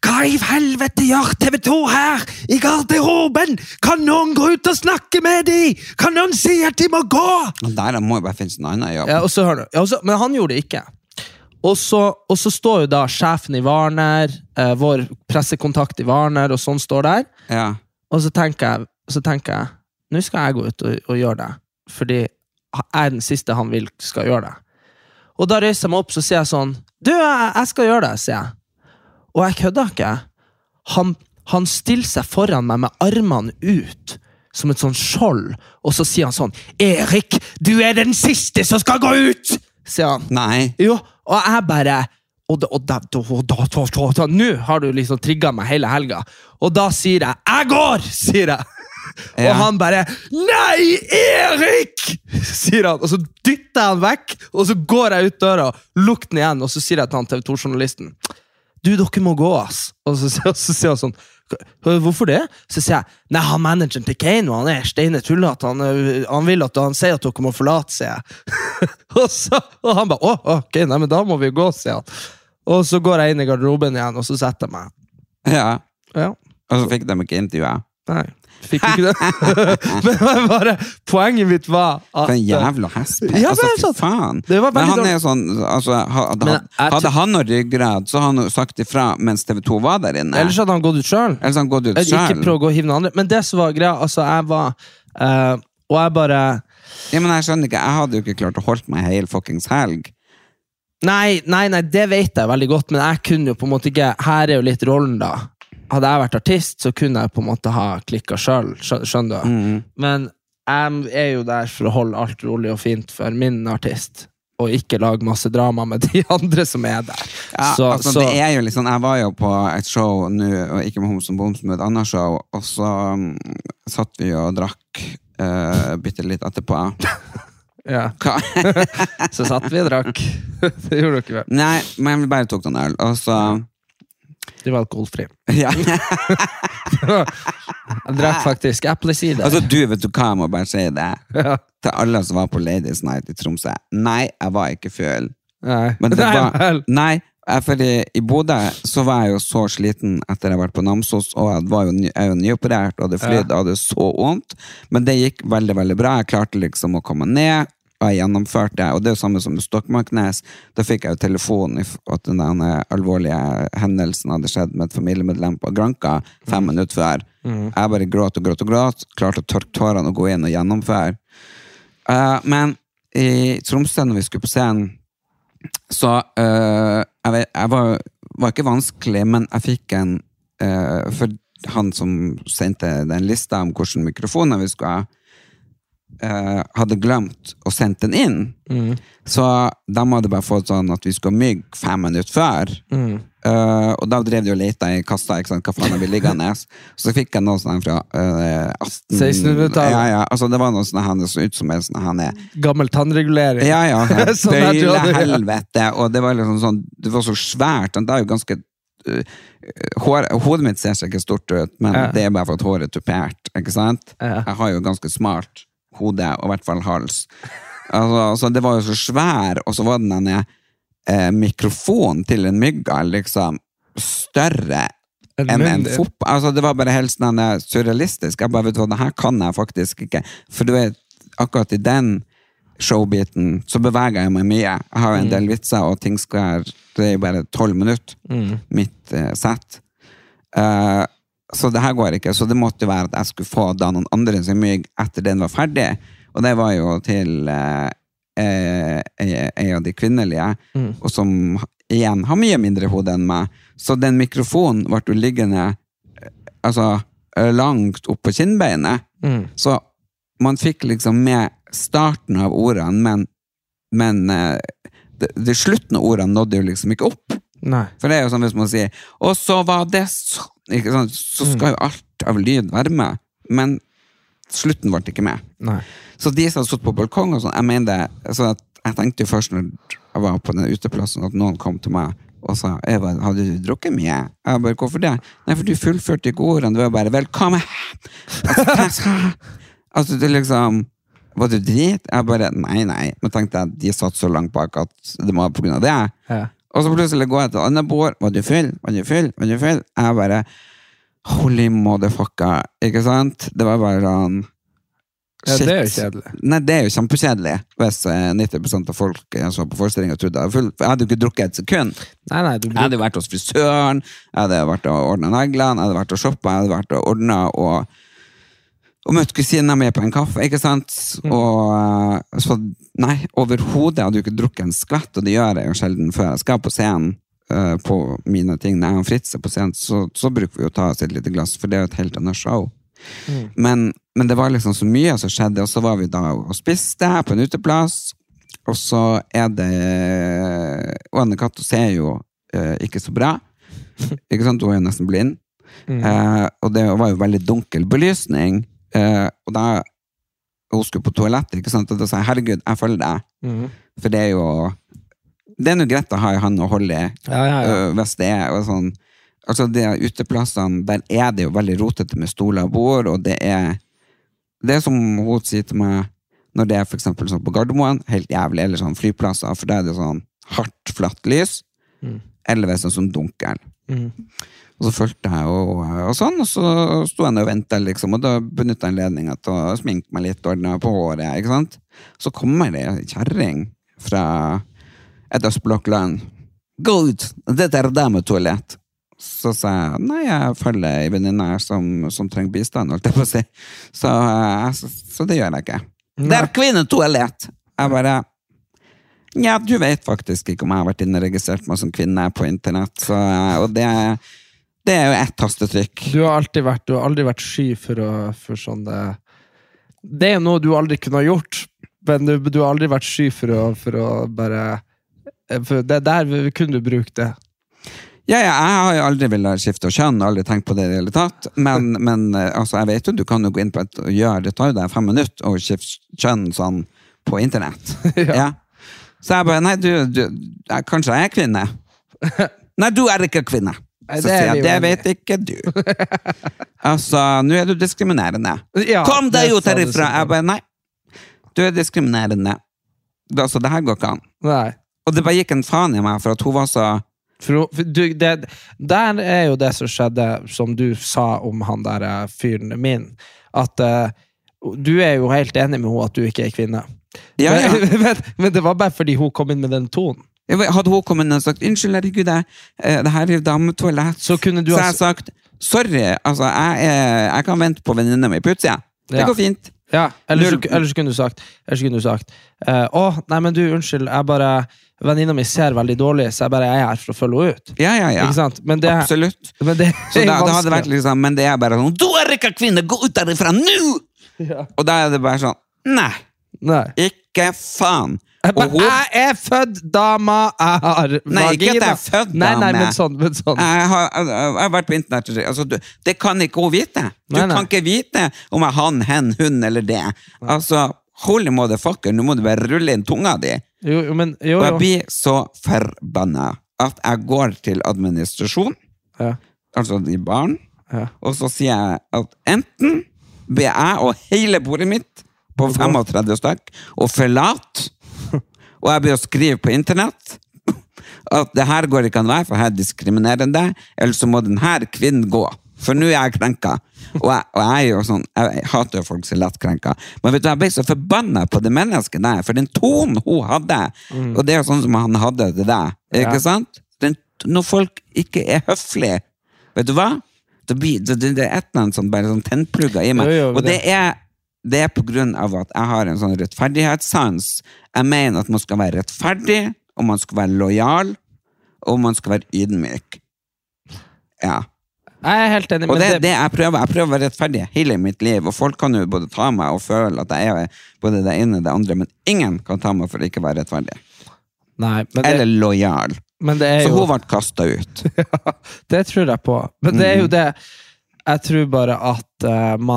hva i helvete gjør TV 2 her? I garderoben! Kan noen gå ut og snakke med de? Kan noen si at de må gå? Og der må jo bare finnes en annen jobb. Ja, og så hør du. Ja, men han gjorde det ikke. Og så står jo da sjefen i Warner, vår pressekontakt i Warner, og sånn står der. Ja. Og så tenker jeg, nå skal jeg gå ut og gjøre det. Fordi jeg er den siste han vil skal gjøre det. Og da reiser jeg meg opp, så sier jeg sånn, du, jeg skal gjøre det, sier jeg. Og jeg kødder ikke. Han stiller seg foran meg med armene ut, som et sånn skjold, og så sier han sånn, Erik, du er den siste som skal gå ut, sier han. Nei. Jo, og jeg bare, nå har du liksom trigget meg hele helga, og da sier jeg går, sier jeg. Ja. Og han bare, nei, Erik, sier han, og så dytter han vekk, og så går jeg ut døra, lukker den igjen, og så sier jeg til han TV 2-journalisten, du, dere må gå, ass. Og så sier han sånn, hvorfor det? Så sier jeg, nei, han manageren til Kane, han er steine tullet, han vil at han sier at dere må forlate, sier jeg. og han bare, ok, nei, men da må vi gå, sier han. Og så går jeg inn i garderoben igjen, og så setter jeg meg. Ja. Ja. Og så fikk de ikke intervjue. Nei. Fikk ikke det. Men bare, poenget mitt var at... For en jævla hespe. Ja, altså, men, fy faen. Det var men han dårlig. er jo sånn, altså, hadde han noe ryggrad, så hadde han jo sagt ifra mens TV 2 var der inne. Ellers hadde han gått ut selv. Ellers hadde han gått ut selv. Ikke prøve å gå og hive noen andre. Men det som var greia, altså, jeg var... og jeg bare... Ja, men jeg skjønner ikke, jeg hadde jo ikke klart å holde meg hele fuckings helg. Nei, det vet jeg veldig godt, men jeg kunne jo på en måte ikke... Her er jo litt rollen da. Hadde jeg vært artist, så kunne jeg på en måte ha klikket selv, skjønner du? Men jeg er jo der for å holde alt rolig og fint for min artist, og ikke lage masse drama med de andre som er der. Ja, altså det er jo liksom, jeg var jo på et show nå, og ikke med Homs og Boms, men et annet show, og så satt vi og drakk bitte litt etterpå. Ja. Hva? Så satt vi og drakk. Det gjorde dere vel. Nei, men vi bare tok den øl, og så... Det var alkoholfri. Ja. Jeg drakk faktisk eplesider. Altså, du vet du hva, jeg må bare si det. Ja. Til alle som var på Ladies Night i Tromsø. Nei, jeg var ikke full. Nei. Men det Nei, var... vel. Nei, for i Bodø så var jeg jo så sliten etter jeg hadde vært på Namsos, og jeg var jo, jeg er jo nyoperert, og det flydde, og det så ondt. Men det gikk veldig, veldig bra. Jeg klarte liksom å komme ned, og jeg gjennomførte det, og det er jo samme som med Stokmarknes. Da fikk jeg jo telefon at den alvorlige hendelsen hadde skjedd med et familiemedlem på Granka 5 minutter før. Jeg bare gråt, klarte å tørke tårene og gå inn og gjennomføre. Men i Tromsø, når vi skulle på scenen, så jeg var ikke vanskelig, men jeg fikk en for han som sendte den lista om hvilke mikrofoner vi skulle ha, hadde glemt å sende den inn. Så de hadde bare fått sånn at vi skulle mygg 5 minutter før. Og da drev de og leta i kassa, ikke sant, hva faen jeg ville liggende. Så fikk jeg noe sånn fra 1600-tallet. Ja, altså det var noe sånn han så ut som en sånn han er. Gammel tannregulering. Ja, Sånn der bøyle tror jeg. helvete. Og det var liksom sånn, det var så svært. Det er jo ganske hodet mitt ser seg ikke stort ut, men det er bare for at håret er tupert, ikke sant? Jeg har jo ganske smart hode, og i hvert fall hals. Altså, det var jo så svær, og så var den denne mikrofon til en mygga liksom større enn en fotball. Altså, det var bare helst denne surrealistisk. Jeg bare vet hva, det her kan jeg faktisk ikke. For du vet, akkurat i den showbiten, så beveger jeg meg mye. Jeg har jo en del vitser, og ting skal det er jo bare 12 minutter mitt sett. Så det her går ikke, så det måtte være at jeg skulle få da noen andre sin mygg etter den var ferdig, og det var jo til en av de kvinnelige, og som igjen har mye mindre hode enn meg, så den mikrofonen ble jo liggende altså langt opp på kinnbeinet, så man fikk liksom med starten av ordene, men det slutten av ordene nådde jo liksom ikke opp. Nei. For det er jo sånn hvis man sier, og så var det sånn, ikke sant? Så skal jo alt av lyd være med, men slutten ble ikke med. Nei. Så de som hadde stått på balkong og sånn, jeg mener det, så at jeg tenkte jo først når jeg var på den uteplassen at noen kom til meg og sa, Eva, hadde du drukket mye? Jeg bare, hvorfor det? Nei, for du fullførte ikke ordene, du var bare, velkommen! Altså, det liksom, var du drit? Jeg bare, nei, men tenkte jeg, de satt så langt bak at det var på grunn av det. Ja. Og så plutselig går jeg til et annet bord, var du full? Jeg bare, holy motherfucker, ikke sant? Det var bare sånn, Ja, shit. det er jo kjedelig. Nei, det er jo kjempekjedelig, hvis 90% av folk jeg så på forestillingen trodde jeg var full. Jeg hadde jo ikke drukket et sekund. Nei, Jeg hadde vært hos frisøren, jeg hadde vært og ordnet neglene, jeg hadde vært og shoppet, jeg hadde vært og ordnet og møtt kusinen med på en kaffe, ikke sant? Og så, nei, overhodet hadde jeg jo ikke drukket en skvett, og det gjør jeg jo sjelden før. Jeg skal på scenen på mine ting, når jeg og Fritz er på scenen, så bruker vi jo å ta oss et lite glass, for det er jo et helt annet show. Men det var liksom så mye som skjedde, og så var vi da og spiste på en uteplass, og så er det og Anne-Cath ser jo ikke så bra, ikke sant, hun er jo nesten blind, og det var jo veldig dunkel belysning, og da hun skulle på toalettet, ikke sant, og da sa jeg, herregud, jeg følger deg, for det er jo noe greit å ha i hånd og holde i, hvis det er og sånn. Altså, de uteplassene, der er det jo veldig rotete med stoler og bord, og det er som hun sier til meg, når det er for eksempel sånn på Gardermoen, helt jævlig, eller sånn flyplasser, for da er det sånn hardt, flatt lys, eller hvis det er sånn dunkel. Og så følte jeg, og sånn, og så stod jeg og ventet, liksom, og da benyttet jeg anledningen til å sminke meg litt, ordne på håret, ikke sant? Så kommer det en kjerring fra et østblokkland. Gå ut, dette er dametoalett. Så sa jeg, nei, jeg følger en venninne her som trenger bistand, holdt jeg på å si. Så det gjør jeg ikke. Det er kvinnetoalett! Jeg bare, ja, du vet faktisk ikke om jeg har vært inne og registrert meg som kvinne på internett, og det er jo ett tastetrykk. Du har aldri vært sky for sånn det er jo noe du aldri kunne ha gjort, men du har aldri vært sky for å bare, for det der kunne du bruke det. Ja, jeg har jo aldri villet skifte kjønn, aldri tenkt på det i det hele tatt, men altså, jeg vet jo, du kan jo gå inn på et og gjøre, det tar jo deg 5 minutter å skifte kjønn sånn på internett. Ja. Så jeg bare, nei, kanskje jeg er kvinne. Nei, du er ikke kvinne. Så sier jeg, det vet ikke du. Altså, nå er du diskriminerende. Ja, kom deg ut herifra! Jeg bare, nei, du er diskriminerende. Altså, det her går ikke an. Nei. Og det bare gikk en faen i meg, for at hun var så... der er jo det som skjedde, som du sa om han der fyren min, at du er jo helt enig med henne at du ikke er kvinne. Ja. Men det var bare fordi hun kom inn med den tonen. Hadde hun kommet inn og sagt, unnskyld, herregud, det her er jo dametoalett, så kunne du så jeg sagt, sorry, altså, jeg kan vente på venninne mi på utsida. Det går fint. Ja, eller så kunne du sagt, nei, men du, unnskyld, venninna mi ser veldig dårlig, så jeg er her for å følge henne ut. Ja. Ikke sant? Men det, absolutt. Men det så det hadde vært liksom, men det er bare sånn, du er ikke kvinne, gå ut derifra nå! Ja. Og da er det bare sånn, nei. Ikke faen. Jeg er født dama, jeg har vagina. Nei, ikke at jeg er født dame. Nei, men sånn. Jeg har vært på internett, altså, det kan ikke hun vite. Du kan ikke vite om jeg han, hen, hun eller det. Altså, holy motherfucker, nå må du bare rulle inn tunga di. Og jeg blir så forbannet at jeg går til administrasjon, altså de barn, og så sier jeg at enten blir jeg og hele bordet mitt på 35 stykk og forlat, og jeg blir å skrive på internett at det her går ikke an å være, for her diskriminerende, eller så må den her kvinnen gå, for nå er jeg krenka. Og jeg er jo sånn, jeg hater jo folk som er lett krenka, men vet du, jeg ble så forbannet på det mennesket der, for den tonen hun hadde, og det er jo sånn som han hadde det der, ikke sant? Når folk ikke er høflige, vet du hva? Det er et eller annet sånn, bare sånn tennplugger i meg, og det er på grunn av at jeg har en sånn rettferdighetssans. Jeg mener at man skal være rettferdig, og man skal være lojal, og man skal være ydmyk. Ja. Jeg er helt enig. Og det jeg prøver å være rettferdig hele mitt liv, og folk kan jo både ta meg og føle at jeg er både det ene og det andre, men ingen kan ta meg for å ikke være rettferdig. Nei, eller lojal. Så hun ble kastet ut. Ja, det tror jeg på. Men det er jo det. Jeg tror bare at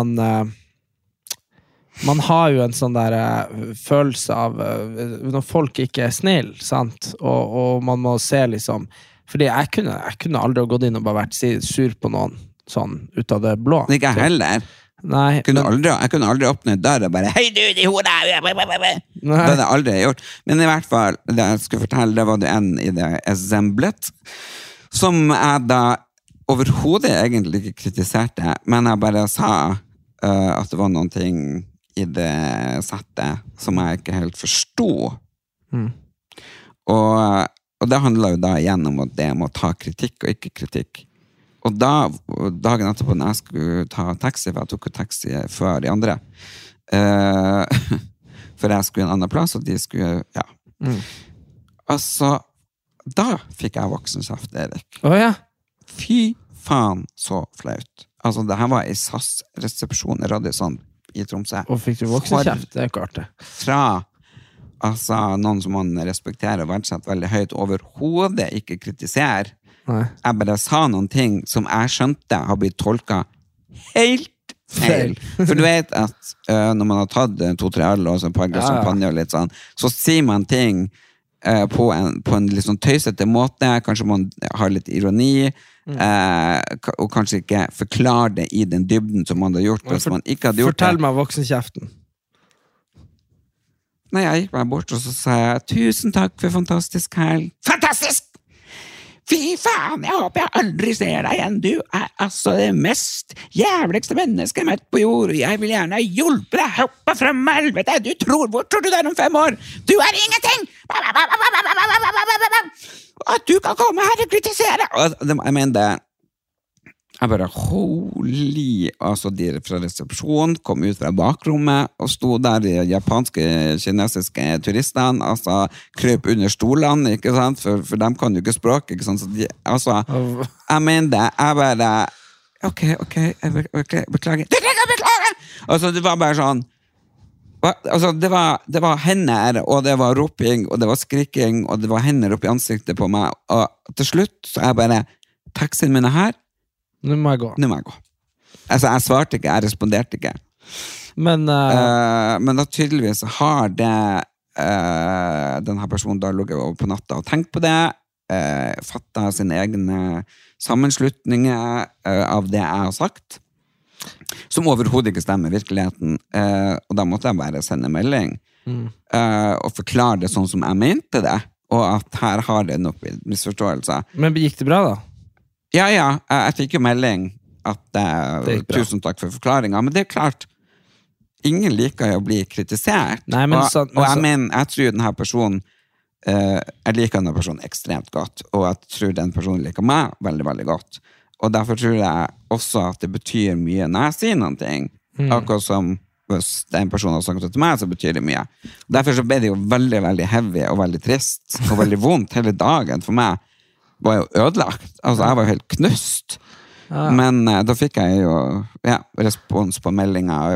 man har jo en sånn der følelse av når folk ikke er snill, sant? Og man må se liksom, fordi jeg kunne aldri gått inn og bare vært sur på noen sånn ut av det blå. Ikke heller. Nei, Jeg kunne aldri åpne en dør og bare «Hei du, de hore!» Det hadde jeg aldri gjort. Men i hvert fall, det jeg skulle fortelle, det var det en i det Assemblet, som jeg da overhodet egentlig ikke kritiserte, men jeg bare sa at det var noen ting i det settet som jeg ikke helt forstod. Og det handler jo da igjen om at det må ta kritikk og ikke kritikk. Og da, dagen etterpå når jeg skulle ta taxi, for jeg tok jo taxi før de andre, for jeg skulle en annen plass, og de skulle, ja. Altså, da fikk jeg voksenkjeft, Erik. Ja. Fy faen, så flaut. Altså, det her var i SAS-resepsjon i Radisson i Tromsø. Og fikk du voksenkjeft? Det ikke artig. Fra noen som man respekterer og verdsetter veldig høyt, overhodet ikke kritiserer. Nei. Jeg bare sa noen ting som jeg skjønte har blitt tolket helt feil. For du vet at når man har tatt 2-3 øl og så et par glass champagne og litt sånn, så sier man ting på en litt sånn tøysete måte, kanskje man har litt ironi, og kanskje ikke forklarer det i den dybden som man har gjort hvis man ikke hadde gjort det. Fortell meg voksenkjeften. Nei, jeg gikk meg bort og så sa jeg, tusen takk for fantastisk helg. Fantastisk! Fy faen, jeg håper jeg aldri ser deg igjen. Du er altså det mest jævligste mennesket jeg møtt på jord, og jeg vil gjerne hjelpe deg hoppe frem med helvete. Hvor tror du det er om 5 år? Du er ingenting! At du kan komme her og kritisere. Jeg mener det. Jeg bare, holy, altså de fra resepsjonen kom ut fra bakrommet og stod der de japanske, kinesiske turistene, altså krøp under stolene, ikke sant, for dem kan jo ikke språk, ikke sant, så de, altså, jeg mener det, jeg bare, ok, jeg beklager, du trenger å beklage, altså det var bare sånn, altså det var hender, og det var roping, og det var skriking, og det var hender opp i ansiktet på meg, og til slutt så jeg bare, taxien min er her, Nå må jeg gå. Altså, jeg svarte ikke, jeg responderte ikke. Men da tydeligvis har det denne personen da lukket over på natta og tenkt på det, fattet sine egne sammenslutninger av det jeg har sagt, som overhodet ikke stemmer i virkeligheten. Og da måtte jeg bare sende melding og forklare det sånn som jeg mente det, og at her har det nok misforståelser. Men gikk det bra da? Ja, jeg fikk jo melding at tusen takk for forklaringen, men det er klart, ingen liker å bli kritisert. Nei, men jeg tror denne personen, jeg liker denne personen ekstremt godt, og jeg tror den personen liker meg veldig, veldig godt. Og derfor tror jeg også at det betyr mye når jeg sier noen ting, akkurat som hvis den personen har sagt det til meg, så betyr det mye. Derfor så ble det jo veldig, veldig heavy og veldig trist, og veldig vondt hele dagen for meg, var jo ødelagt. Altså, jeg var helt knust. Men da fikk jeg jo respons på meldinger,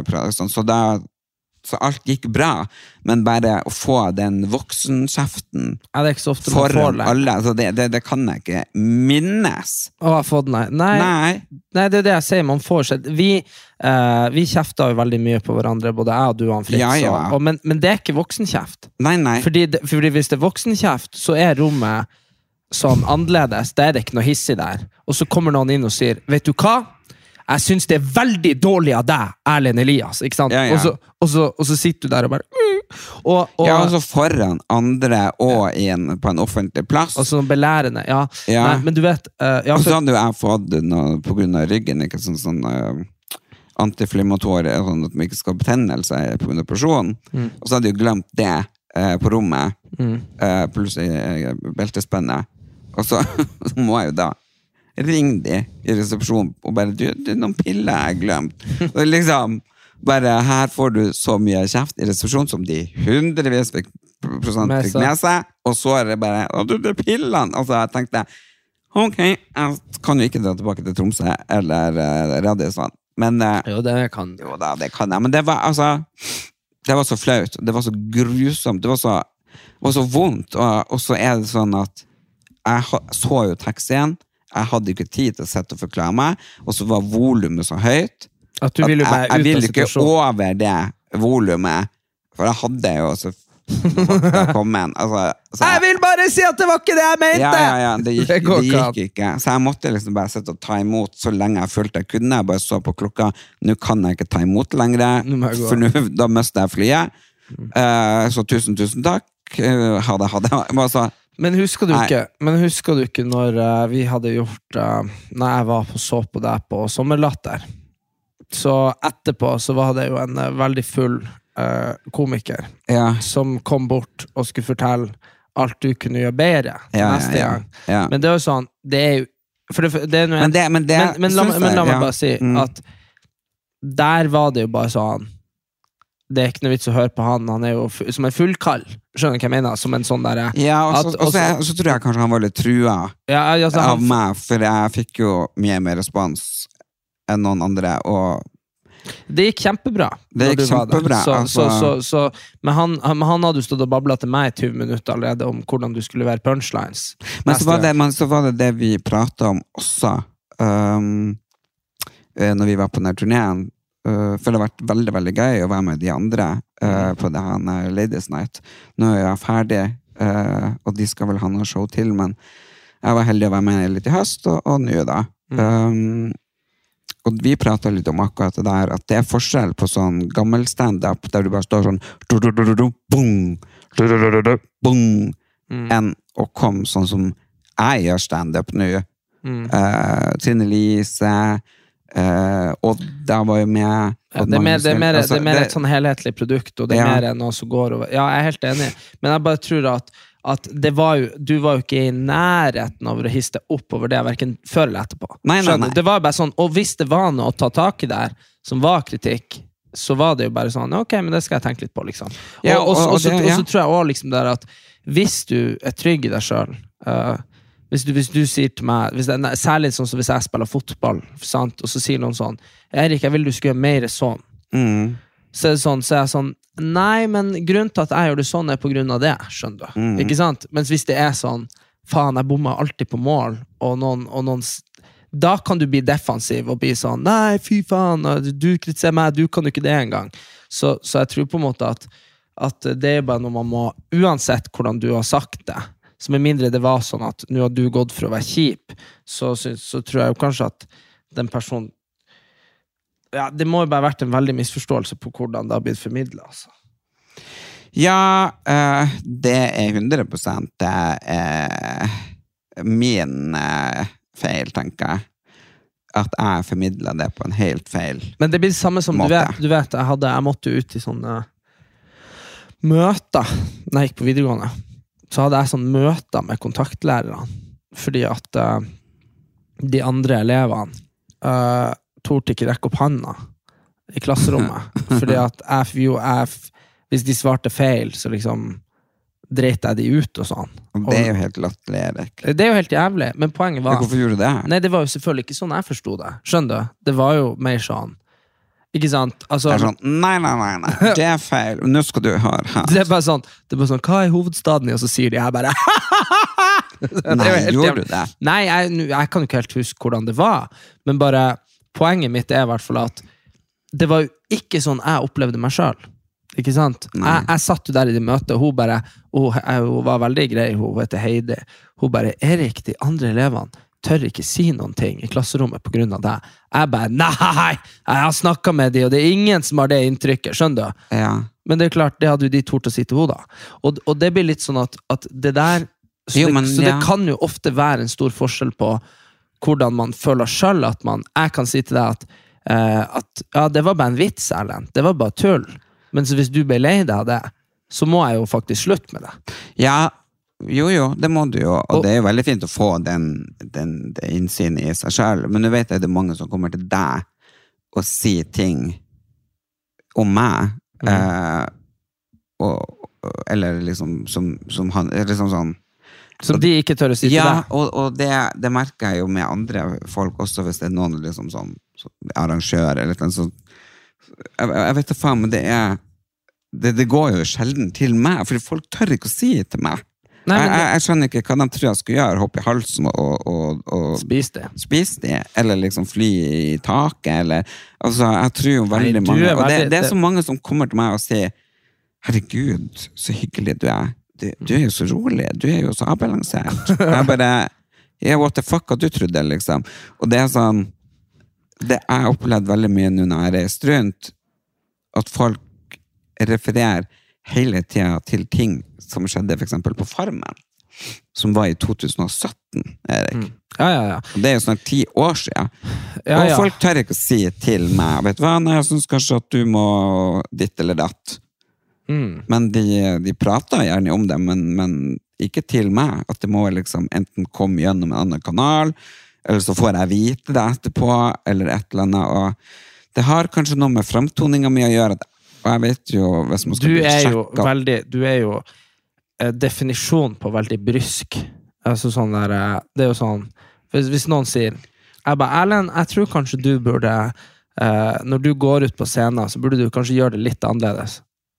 så alt gikk bra. Men bare å få den voksenkjeften det er ikke så ofte foran alle, altså det kan jeg ikke minnes. Å, jeg har fått Nei, det er det jeg sier, man får seg. Vi kjefter jo veldig mye på hverandre, både jeg og du, han Fritz. Men det er ikke voksenkjeft. Nei. Fordi hvis det er voksenkjeft, så er rommet sånn annerledes, det er ikke noe hissig der. Og så kommer noen inn og sier, vet du hva? Jeg synes det er veldig dårlig av deg, Erlend Elias, ikke sant? Og så sitter du der og bare og så foran andre og på en offentlig plass. Og sånn belærende, Nei, men du vet og så hadde jo jeg fått noe på grunn av ryggen, ikke sånn antiflammatorie, sånn at man ikke skal ha betennelse på grunn av operasjonen. Og så hadde jeg jo glemt det på rommet, pluss i beltespennet. Og så må jeg jo da ringe de i resepsjonen og bare, det er noen piller jeg glemt. Og liksom, bare her får du så mye kjeft i resepsjonen som de 100% fikk med seg, og så er det bare, det er pillene. Altså jeg tenkte, ok, jeg kan jo ikke dra tilbake til Tromsø eller Radisson, men jo, det kan det kan jeg, men det var altså det var så flaut, det var så grusomt, det var så vondt, og så er det sånn at jeg så jo taxien, jeg hadde ikke tid til å sette og forklare meg, og så var volumet så høyt, at du ville jo bare jeg ville ikke over det volumet, for jeg hadde jo Da kom en, altså, Jeg vil bare si at det var ikke det jeg mente! ja, det Det går ikke an. gikk ikke. Så jeg måtte liksom bare sitte og ta imot så lenge jeg følte jeg kunne. Jeg bare så på klokka, nå kan jeg ikke ta imot lenger, Nå må jeg gå. for da mister jeg flyet. Så tusen takk. Ha det. Bare så, Men husker du Nei. ikke, når vi hadde gjort når jeg var så på deg på Sommerlatter, så etterpå så var det jo en veldig full komiker ja. som kom bort og skulle fortelle alt du kunne gjøre bedre neste gang. Ja. Men det er jo sånn, det er jo for det er noe Men det men la synes jeg, meg ja. bare si at der var det jo bare sånn, det er ikke noe vits å høre på han er jo som en fullkall, skjønner du hva jeg mener, som en sånn der Ja, og så tror jeg kanskje han var litt trua altså, av meg, for jeg fikk jo mye mer respons enn noen andre, og det gikk kjempebra. Det gikk når du var der. kjempebra, Men han hadde jo stått og bablet til meg i 20 minutter allerede om hvordan du skulle være punchlines. Men så var det vi pratet om også når vi var på denne turneen, for det har vært veldig, veldig gøy å være med de andre på det her Ladies Night. Nå er jeg ferdig, og de skal vel ha noe show til, men jeg var heldig å være med litt i høst, og nå da. Og vi pratet litt om akkurat det der, at det er forskjell på sånn gammel stand-up, der du bare står sånn enn å komme sånn som jeg gjør stand-up nå. Trine Lise, og da var jo med det er mer et sånn helhetlig produkt, og det er mer enn noe som går over. Ja, jeg er helt enig, men jeg bare tror at det var jo, du var jo ikke i nærheten av å hisse opp over det, hverken før eller etterpå. Nei. Det var bare sånn, og hvis det var noe å ta tak i der, som var kritikk, så var det jo bare sånn, ok, men det skal jeg tenke litt på, liksom. Og så tror jeg også liksom der at hvis du er trygg i deg selv, hvis du sier til meg, særlig sånn som hvis jeg spiller fotball, sant? Og så sier noen sånn, Erik, jeg vil du skal gjøre mer sånn. Så er så er jeg sånn, nei, men grunnen til at jeg gjør det sånn er på grunn av det, skjønner du. Ikke sant? Mens hvis det er sånn, faen, jeg bommer alltid på mål, og noen da kan du bli defensiv og bli sånn, nei, fy faen, du kritiserer meg, du kan jo ikke det engang. Så jeg tror på en måte at det er bare noe man må, uansett hvordan du har sagt det, så med mindre det var sånn at nå har du gått for å være kjip, så tror jeg jo kanskje at den personen, ja, det må jo bare vært en veldig misforståelse på hvordan det har blitt formidlet, altså. Ja, det er 100% det er min feil, tenker jeg. At jeg formidlet det på en helt feil måte. Men det blir det samme som du vet jeg måtte ut i sånne møter når jeg gikk på videregående. Så hadde jeg sånne møter med kontaktlærerne, fordi at de andre elevene torde ikke rekke opp handa i klasserommet, fordi at hvis de svarte feil, så liksom dreit jeg de ut og sånn. Og det er jo helt latterlig, Erik. Det er jo helt jævlig, men poenget var... Hvorfor gjorde du det? Nei, det var jo selvfølgelig ikke sånn jeg forstod det. Skjønner du? Det var jo mer sånn, ikke sant? Altså, det er sånn, nei, det er feil. Nå skal du høre her. Det er bare sånn, hva er hovedstaden i? Og så sier de her bare Nei, gjorde du det? Nei, jeg kan jo ikke helt huske hvordan det var, men bare poenget mitt er i hvert fall at det var jo ikke sånn jeg opplevde meg selv. Ikke sant? Jeg satt jo der i det møtet, og hun var veldig grei, hun heter Heidi. Hun bare, Erik, de andre elevene tør ikke si noen ting i klasserommet på grunn av det. Jeg bare, nei, jeg har snakket med de, og det er ingen som har det inntrykket, skjønner du? Ja. Men det er klart, det hadde jo de tort å si til henne da. Og det blir litt sånn at det der, det kan jo ofte være en stor forskjell på hvordan man føler selv at jeg kan si til deg at ja, det var bare en vits, Erlend. Det var bare tull. Men så hvis du ble lei deg av det, så må jeg jo faktisk slutte med det. Ja, jo, det må du jo. Og det er jo veldig fint å få det innsynet i seg selv. Men nå vet jeg det er mange som kommer til deg og sier ting om meg. Eller liksom som han, liksom sånn som de ikke tør å si til deg. Ja, og det merker jeg jo med andre folk også, hvis det er noen liksom som arrangør, eller noe sånt. Jeg vet ikke faen, men det går jo sjelden til meg, fordi folk tør ikke å si det til meg. Nei, jeg skjønner ikke hva de tror jeg skal gjøre, hoppe i halsen og spise det, eller liksom fly i taket, eller, altså, jeg tror jo veldig mange, og det er så mange som kommer til meg og sier, herregud, så hyggelig du er. Du er jo så rolig, du er jo så avbalansert. Jeg bare, what the fuck, at du trodde, liksom. Og det sånn, det jeg opplevd veldig mye nå når jeg reist rundt, at folk refererer hele tiden til ting som skjedde for eksempel på Farmen, som var i 2017, Erik. Ja. Det er jo snart 10 år siden. Ja. Og folk tør ikke å si til meg, vet du hva, nei, jeg synes kanskje at du må ditt eller datt. Men de prater gjerne om det, men ikke til meg, at det må liksom enten komme gjennom en annen kanal, eller så får jeg vite det etterpå, eller et eller annet, og det har kanskje noe med fremtoningen min å gjøre, og jeg vet jo, hvis man skal bli sjekket. Du er jo definisjon på veldig brysk. Altså sånn der, det er jo sånn, hvis noen sier, Erlend, jeg tror kanskje du burde, når du går ut på scenen, så burde du kanskje gjøre det litt annerledes.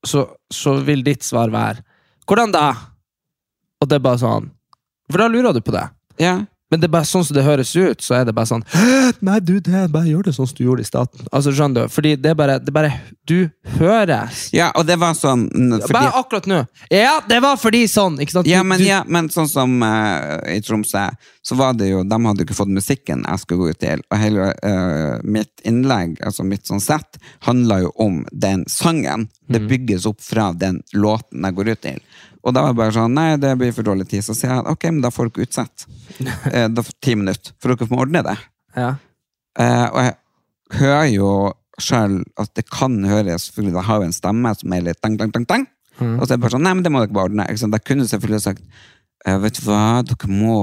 Så vil ditt svar være, hvordan da? Og det er bare sånn, for da lurer du på det. Ja. Men det er bare sånn som det høres ut, så er det bare sånn, nei du, bare gjør det sånn som du gjorde i staten. Altså, skjønner du? Fordi det er bare, du høres. Ja, og det var sånn... Bare akkurat nå. Ja, det var fordi sånn, ikke sant? Men sånn som i Tromsø, så var det jo, de hadde jo ikke fått musikken jeg skulle gå ut til, og hele mitt innlegg, altså mitt sånn sett, handlet jo om den sangen. Det bygges opp fra den låten jeg går ut til. Og da var det bare sånn, nei, det blir for dårlig tid. Så sier jeg, ok, men da får dere utsett. Da får 10 minutter, for dere må ordne det. Ja. Og jeg hører jo selv at det kan høres, for jeg har jo en stemme som er litt dang. Og så er det bare sånn, nei, men det må dere bare ordne. Ikke sant? Da kunne jeg selvfølgelig sagt, vet du hva, dere må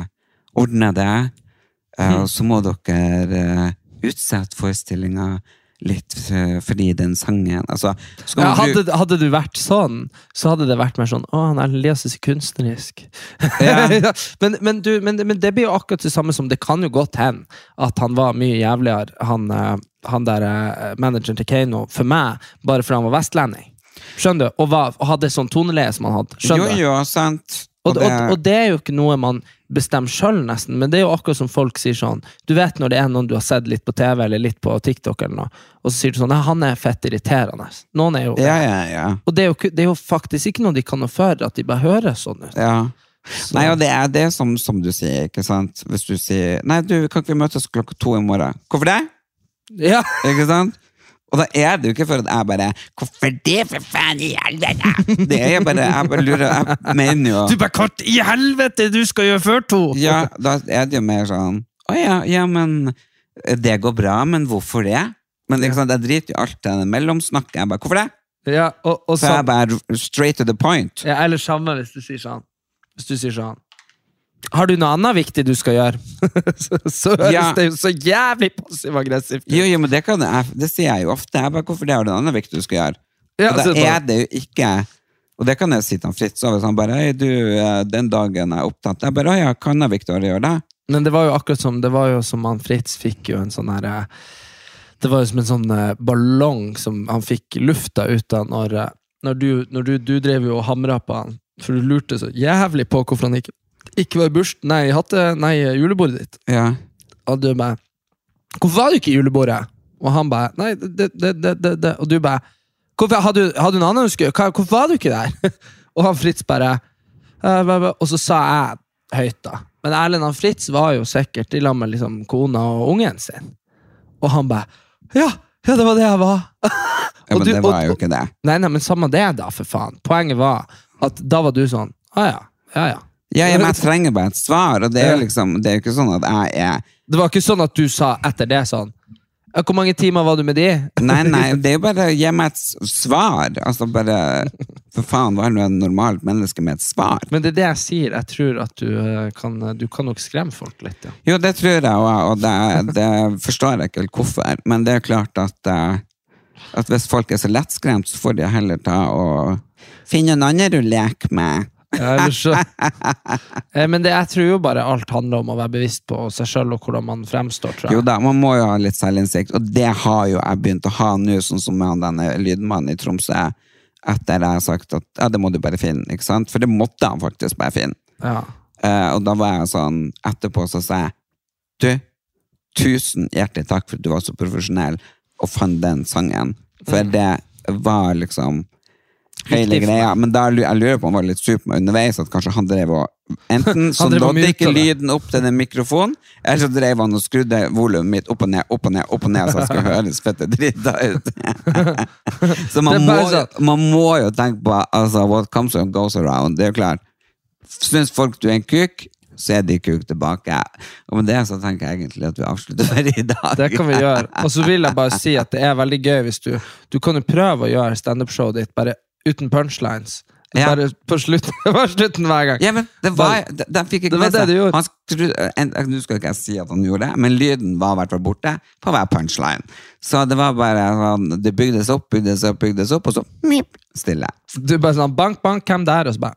ordne det, og så må dere utsette forestillingen litt fordi den sangen altså, hadde du vært sånn så hadde det vært mer sånn han Elias er så kunstnerisk ja. men det blir jo akkurat det samme som det kan jo godt hen at han var mye jævligere han der manageren til Kano for meg, bare fordi han var vestlending skjønner du, og hadde sånn toneleie som han hadde, skjønner du? Jo, sant og det er jo ikke noe man bestemmer selv nesten, men det er jo akkurat som folk sier sånn, du vet når det er noen du har sett litt på TV eller litt på TikTok eller noe, og så sier du sånn, nei, han er fett irriterende noen er jo det, ja. Og det er jo faktisk ikke noe de kan føre at de bare hører sånn ut ja. Nei, og det er det som du sier, ikke sant? Hvis du sier, nei du, kan ikke vi møtes 2:00 i morgen? Hvorfor det? Ja. Ikke sant? Og da er det jo ikke for at jeg bare hvorfor det for faen i helvete? Det er jeg bare lurer, jeg mener jo du bare, hva i helvete du skal gjøre før 2? Ja, da er det jo mer sånn ja, men det går bra, men hvorfor det? Men ikke sant, jeg driter jo alt til den mellomsnakken, jeg bare, hvorfor det? Ja, og så er jeg bare straight to the point. Ja, eller samme hvis du sier sånn har du noe annet viktig du skal gjøre? så høres det jo så jævlig passiv-aggressivt. Jo, men det sier jeg jo ofte. Jeg bare, hvorfor det har du noe annet viktig du skal gjøre? Ja, og da er det jo ikke... Og det kan jeg si til han Fritz, så han bare, du, den dagen jeg er opptatt. Jeg bare, ja, kan jeg Victor gjøre det? Men det var jo akkurat som, det var jo som han Fritz fikk jo en sånn her... Det var jo som en sånn ballong som han fikk lufta ut av når du drev jo og hamret på han. For du lurte så jævlig på hvorfor han ikke var i burst, julebordet ditt. Ja. Og du bare, hvorfor var du ikke i julebordet? Og han bare, nei, det. Og du bare, hadde du en annen husker? Hvorfor var du ikke der? Og han Fritz bare, og så sa jeg høyt da. Men Erlend og Fritz var jo sikkert i lag med liksom kona og ungen sin. Og han bare, ja, det var det jeg var. Ja, men det var jo ikke det. Nei, men samme det da, for faen. Poenget var at da var du sånn, ja. Ja, men jeg trenger bare et svar, og det er liksom, det er jo ikke sånn at jeg er... Det var ikke sånn at du sa etter det sånn, hvor mange timer var du med de? Nei, det er jo bare å gi meg et svar, altså bare, for faen, var det en normalt menneske med et svar? Men det er det jeg sier, jeg tror at du kan nok skremme folk litt, ja. Jo, det tror jeg, og det forstår jeg ikke helt hvorfor, men det er klart at hvis folk er så lettskremt, så får de heller ta og finne en annen å leke med. Ja, men jeg tror jo bare alt handler om å være bevisst på seg selv og hvordan man fremstår, tror jeg. Jo da, man må jo ha litt selvinnsikt, og det har jo jeg begynt å ha nå, sånn som med denne lydmannen i Tromsø, etter jeg har sagt at ja, det må du bare finne, ikke sant? For det måtte han faktisk bare finne. Ja. Og da var jeg sånn, etterpå så sa jeg, du, 1000 hjertelig takk for at du var så profesjonell og fant den sangen, for det var liksom hele for greia. meg. Men da, jeg lurer på om han var litt sur på meg underveis, at kanskje han drev og enten så Han drev og nådde ikke muta det. lyden opp til den mikrofonen, eller så drev han og skrudde volumet mitt opp og ned, opp og ned, opp og ned, så jeg skulle høres fette drita ut. Så Det er bare man må jo tenke på, altså, what comes and goes around, det er jo klart. Synes folk du er en kuk, så er de kuk tilbake. Og med det så tenker jeg egentlig at vi avslutter for i dag. Det kan vi gjøre. Og så vil jeg bare si at det er veldig gøy hvis du kan jo prøve å gjøre stand-up-showet ditt bare uten punchlines. Ja. Bare på slutten hver gang. Ja, men det var, den fikk ikke Det var med det seg. du gjorde. Nå skal ikke jeg si at han gjorde det, men lyden var i hvert fall borte på hver punchline. Så det var bare, det bygdes opp, og så mip, stille. Du bare sånn, bank, hvem der? Og så bare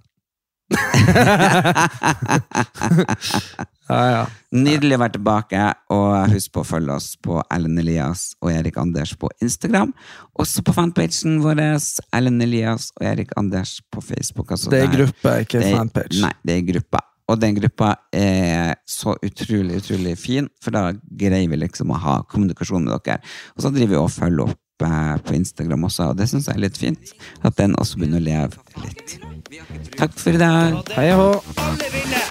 ja. Nydelig å være tilbake, og husk på å følge oss på Ellen Elias og Erik Anders på Instagram, også på fanpagen vår Ellen Elias og Erik Anders på Facebook. Altså Det er gruppe, ikke fanpage. Nei, det er gruppa. Og den gruppa er så utrolig, utrolig fin, for da greier vi liksom å ha kommunikasjon med dere. Og så driver vi og følger opp på Instagram også, og det synes jeg er litt fint, at den også begynner å leve litt. Takk for i dag. Hei hå. Alle vinner!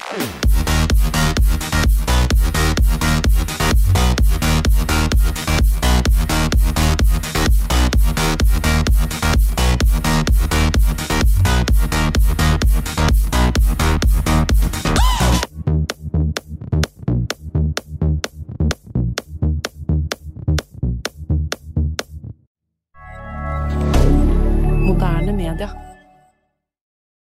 Moderne media.